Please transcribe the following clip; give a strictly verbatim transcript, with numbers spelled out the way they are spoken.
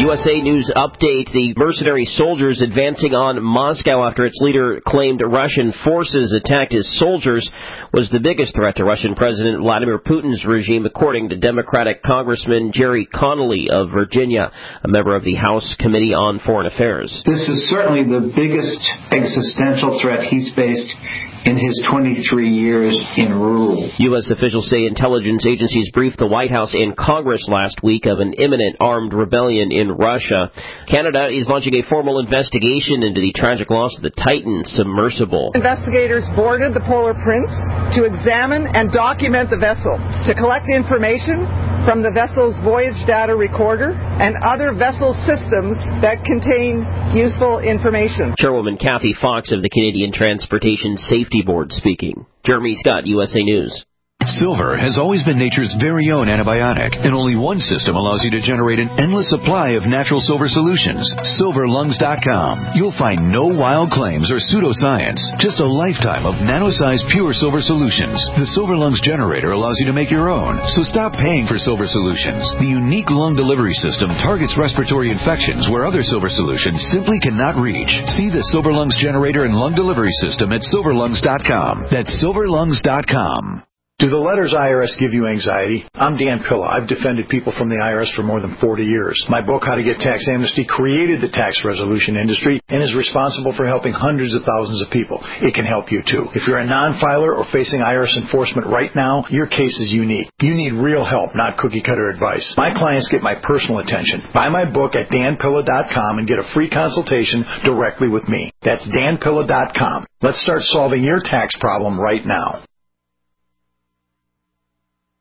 U S A News update. The mercenary soldiers advancing on Moscow after its leader claimed Russian forces attacked his soldiers was the biggest threat to Russian President Vladimir Putin's regime, according to Democratic Congressman Jerry Connolly of Virginia, a member of the House Committee on Foreign Affairs. This is certainly the biggest existential threat he's faced in his twenty-three years in rule. U S officials say intelligence agencies briefed the White House and Congress last week of an imminent armed rebellion in Russia. Canada is launching a formal investigation into the tragic loss of the Titan submersible. Investigators boarded the Polar Prince to examine and document the vessel, to collect information from the vessel's voyage data recorder and other vessel systems that contain useful information. Chairwoman Kathy Fox of the Canadian Transportation Safety Board speaking. Jeremy Scott, U S A News. Silver has always been nature's very own antibiotic, and only one system allows you to generate an endless supply of natural silver solutions. silver lungs dot com. You'll find no wild claims or pseudoscience, just a lifetime of nano-sized pure silver solutions. The Silver Lungs generator allows you to make your own, so stop paying for silver solutions. The unique lung delivery system targets respiratory infections where other silver solutions simply cannot reach. See the Silver Lungs generator and lung delivery system at silver lungs dot com. That's silver lungs dot com. Do the letters I R S give you anxiety? I'm Dan Pilla. I've defended people from the I R S for more than forty years. My book, How to Get Tax Amnesty, created the tax resolution industry and is responsible for helping hundreds of thousands of people. It can help you, too. If you're a non-filer or facing I R S enforcement right now, your case is unique. You need real help, not cookie-cutter advice. My clients get my personal attention. Buy my book at dan pilla dot com and get a free consultation directly with me. That's dan pilla dot com. Let's start solving your tax problem right now.